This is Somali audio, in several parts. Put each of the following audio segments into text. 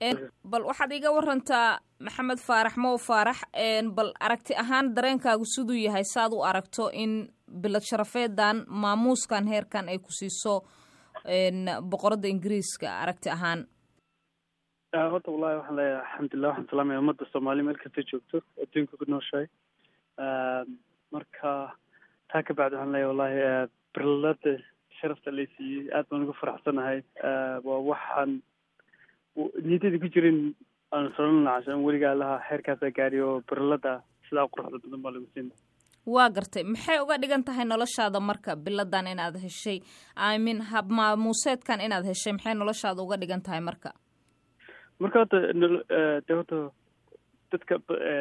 bal waxaad iga warantaa maxamed faarax mow faarax bal aragti ahaan dareenkaagu siduu yahay saad u aragto in bilad sharafeedan maamuuskan heerkan ay ku siiso boqorada ingiriiska aragti ahaan. horta wallahi waxaan leeyahay alxamdulilah waxaan salaamaya ummadda soomaaliya meel kasta joogto adduunka ku nooshahay marka taa ka bacdi waxaan leeyahay wallahi bilada sharafta la siiyey aad baan ugu faraxsanahay waa waxaan niyadeyda ku jirin aan solan cashan weligaa lahaa heerkaasaa gaari oo bilada sidaa quruxda badan baa lagu siin. waa gartay maxay uga dhigan tahay noloshaada marka biladan inaad heshay imin hab maamuuseedkan inaad heshay maxay noloshaada uga dhigan tahay marka horta de horta dadka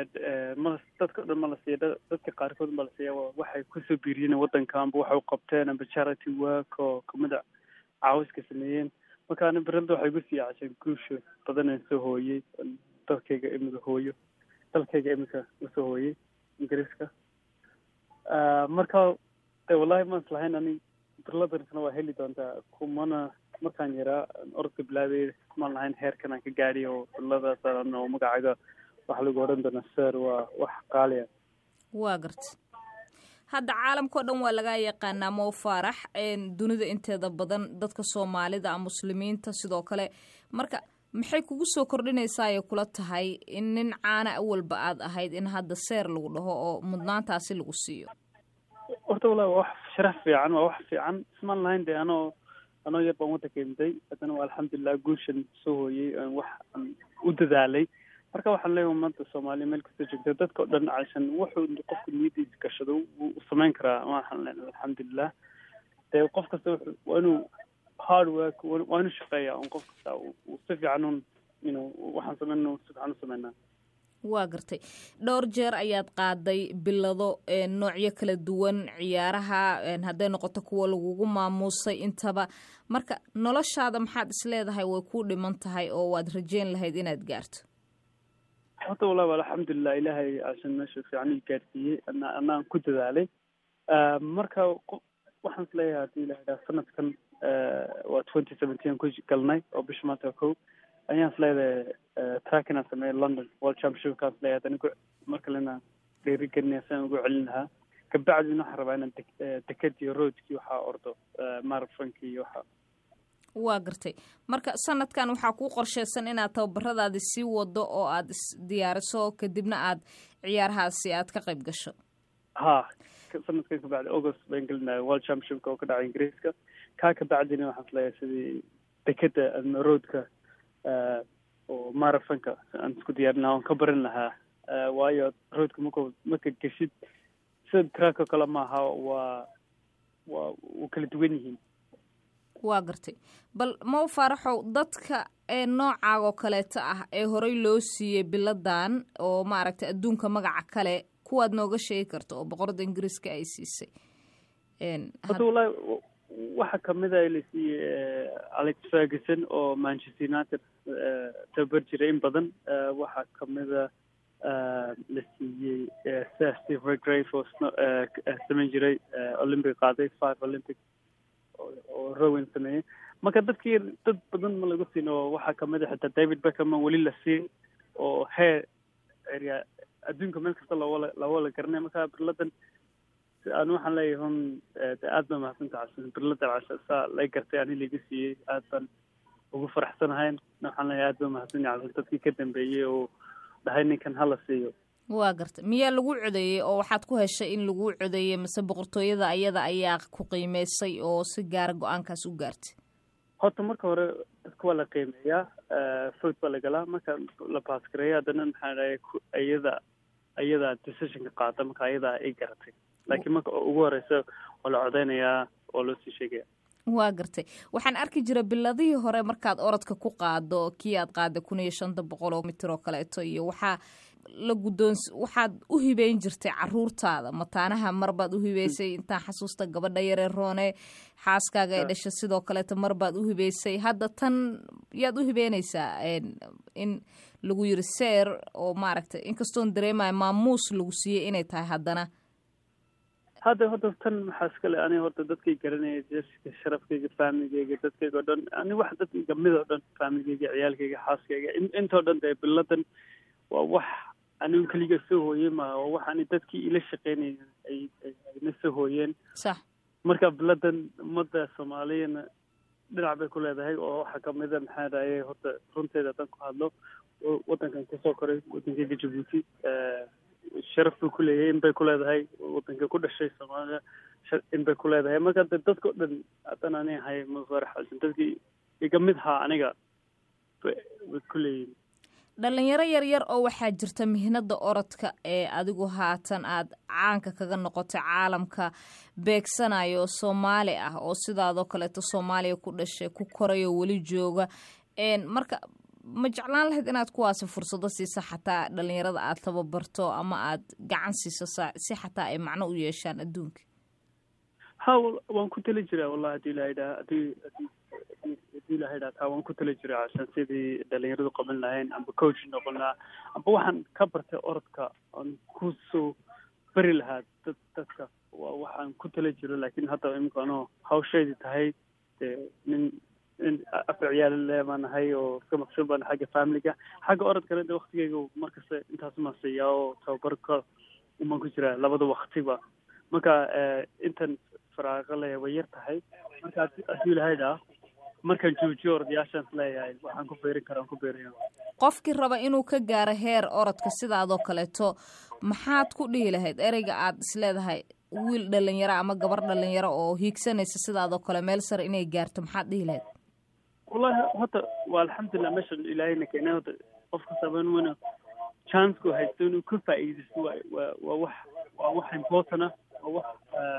o dhan ma la siiya dadka qaarkood ma la siiya waxay kusoo biiriyeen waddanka amba waxay u qabteen amba charity work oo kamida caawiska sameeyeen marka ani birada waxay igu sii cashay guusha badanaan soo hooyey dalkayga imika usoo hooyey ingiriiska marka de wallahi ma islahayn ani birladansna waa heli doontaa kumana markaan yaraa orodka bilaabay maan lahayn heerkan aan ka gaadhiy oo birladaasaan oo magacaaga waxa lagu odhan doonaa sir waa wax qaaliya. waa garta hadda caalamkao dhan waa laga yaqaanaa mow faarax dunida inteeda badan dadka soomaalida muslimiinta sidoo kale marka maxay kugu soo kordhinaysaa ay kula tahay in nin caana awalba aad ahayd in hadda seer lagu dhaho oo mudnaantaasi lagu siiyo. horta wallahi waa wax sharaf fiican waa wax fiican ismaan lahayn de anoo yar baan waddanka imday haddana waa alxamdulilah guushan soo hooyey wax aan u dadaalay marka waxaan leeyahay ummadda soomaaliya meel kasta joogta dadka o dhan cashan wuxuu qofka niyadiisa gashado wuu samayn karaa waxaan leenahay alxamdulilah dee qof kasta waa inuu hard work waa inuu shaqeeya un qof kasta uu si fiican un waxaan sameynaa si fiican u sameynaa. waa gartay dhowr jeer ayaad qaaday bilado noocyo kala duwan ciyaaraha hadday noqoto kuwa lagugu maamuusay intaba marka noloshaada maxaad isleedahay way kuu dhiman tahay oo waad rajeyn lahayd inaad gaarto. horta wallahi alxamdulilah ilaahay cashan meesha fiican ii gaarsiiyey anaan ku dadaalay marka waxaan isleeyahay hadii la idhaha sanadkan waa 2017 ku galnay oo bisha maanta 1 ayaan isleedahay track inaan sameeyo London World Championshipkaas leeyahay anigu markalena dhiirigelinaya saan ugu celin lahaa kabacdina waxaan rabaa inaan dekadii roadkii waxaa ordo marathonki waxa. waa gartay marka sanadkan waxaa kuu qorsheysan inaad tababaradaadi sii wado oo aad isdiyaariso kadibna aad ciyaarahaasi aad ka qayb gasho. sanadkan kabacdi august baan gelinaya World Championshipka oo ka dhacay ingiriiska kaa kabacdina waxaan isleeyahay sidii dekada ama roadka oo marathonka aan isku diyaarin lahaa oon ka barin lahaa waayo roadka marka geshid sida track oo kale maaha waa kala duwan yihiin. waa gartay bal mow faaraxow dadka noocaag oo kaleeto ah ee horey loo siiyey biladan oo maaragtay adduunka magaca kale kuwaad nooga sheegi karta oo boqorada ingiriiska ay siisay. horta wallahi waxa kamid a la siiyey Alex Ferguson oo Manchester United tabar jiray in badan waxaa kamida la siiyey Sir Steve Redgrave oo samayn jiray Olympic qaaday 5 Olympic oo Rowan sameeyey marka dad badan ma lagu siin oo waxaa kamid a xitaa David Beckham weli la siin oo area adduunka meel kasta lawala garanay marka birladan aan waxaan leeyahay aad baan mahadsantahay birlada saa lay gartay ani laga siiyey aad baan ugu faraxsanahay waxaan leeyahay aad baan mahadsanyahay dadkii ka dambeeyey oo dhahay ninkan hala siiyo. waa gartay miyaa lagu codeeyey oo waxaad ku heshay in lagu codeeyey mise boqortooyada ayada ayaa ku qiimeysay oo si gaara go-aankaas u gaartay. horta marka hore dadka waa la qiimeeyaa vote baa lagalaa marka la baasgareeya haddana maxaa dhahay ayada decisionka qaata marka ayadaa ay garatay laakiin marka ugu horeysa waa la codeynayaa oo loo sii sheegaya. waa gartay waxaan arki jira biladihii hore markaad orodka ku qaado kii aad qaada 1500 mitir oo kaleeto iyo waxaa la waxaad u hibeyn jirtay caruurtaada mataanaha marbaad u hibeysay intaan xasuusta gabadha yaree roone xaaskaaga ay dhashay sidoo kaleeto marbaad u hibeysay hadda tan yaad u hibeynaysaa in lagu yiri seer oo maaragtay inkastoon dareemayo maamuus lagu siiyey inay tahay haddana hadda tan maxaa iskale aniga horta dadkay garanaya jeeska sharafkayga faamigayga dadkayga oo dhan ani wax dad igamid oo dhan faamigayga ciyaalkayga xaaskayga intoo dhan dee biladan waa wax anigu keliga soo hooyey ma waa wax ani dadkii ila shaqeynaya ayna soo hooyeen sax marka biladan ummadda soomaaliyana dhinac bay ku leedahay oo waxaa kamida maxaa dhahaye horta runteeda haddaan ku hadlo waddankan kasoo koray waddankayga Djibouti sharaf buu ku leeyahay in bay ku leedahay waddanka ku dhashay Soomaaliya in bay ku leedahay marka dadka oo dhan haddaan ani ahay mafarax dadkii iga mid haa aniga way ku leeyihiin dhalinyaro yaryar oo waxaa jirta mihnada orodka ee adigu haatan aad caanka kaga noqotay caalamka beegsanayo Soomaali ah oo sidaadoo kaleeto Soomaaliya ku dhashay ku korayo weli jooga marka ma jeclaan lahayd inaad kuwaasi fursado siiso xataa dhalinyarada aad tababarto ama aad gacan siiso si xataa ay macno u yeeshaan adduunka waan ku tali jiraa wallahi haddii ilaahay dhaha haddii ilaahay dhaha taa waan ku tali jiraa cashan sidii dhalinyaradu qaban lahayn amba coach noqon lahaa amba waxaan ka bartay orodka aan ku soo bari lahaa dadka waa waxaan ku tali jiro laakiin hadda imika anoo hawsheedii tahay nin afar ciyaal le baan ahay oo iska maqsuud baan xagga familiga xagga orodkana de waktigeyga markasta intaas ma siiyaa oo tababarka umaan ku jiraa labada waktiba marka intan faraaqo le way yar tahay marka haddii ilahay dhaa markaan joojiyo orodyaashaan leeyahay waxaan ku beerin karaan ku beeraya qofkii raba inuu ka gaaro heer orodka sidaadoo kaleeto maxaad ku dhihi lahayd ereyga aad isleedahay wiil dhalinyaro ama gabar dhalinyaro oo hiigsanaysa sidaadoo kale meel sare inay gaarto maxaad dhihi lahayd wallahi hadda waa alxamdulilah meesha ilaahayna keenay hadda qofka sabanwana chance-ku haysto inuu ka faa'iidaysto waa wax important ah waa wax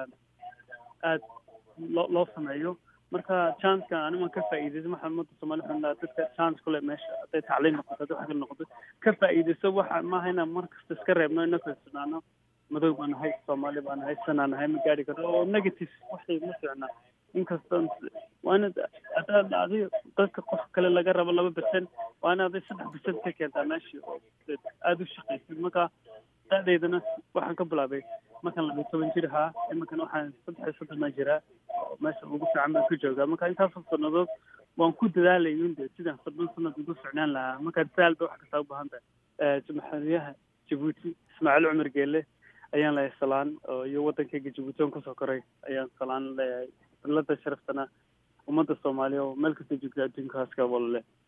aad loo sameeyo marka chance-ka anima ka faa'iidaysto waxaan ummadda Soomaali xunaa dadka chance ku leh meesha hadday tacliin noqoto hadday wax kale noqoto ka faa'iidaysto waxa maaha inaan markasta iska reebno inaka isnaano madow baan nahay Soomaali baan nahay sanaan nahay ma gaari karno oo negative waxay ma fiicna inkastoo waana adiga dadka qof kale laga rabo 2% waana adiga 3% ka keentaa meeshii oo aada u shaqaysay marka da'deydana waxaan ka bilaabay markaan 12 jir ahaa iminkan waxaan 3 jiraa meesha ugu fiican baan ku joogaa marka intaas sannadood waan ku dadaalayay in sidaan 7 sanad ugu ficnaan lahaa marka dadaal ba wax kasta u baahan tahay madaxweynaha Djibouti Ismaaciil Cumar Geelle ayaan leeyahay salaan iyo waddankayga Djibouti oo kusoo koray ayaan salaan leeyahay bilada sharaftana ummadda Soomaaliya oo meel kasta joogta adduunka haaska walaale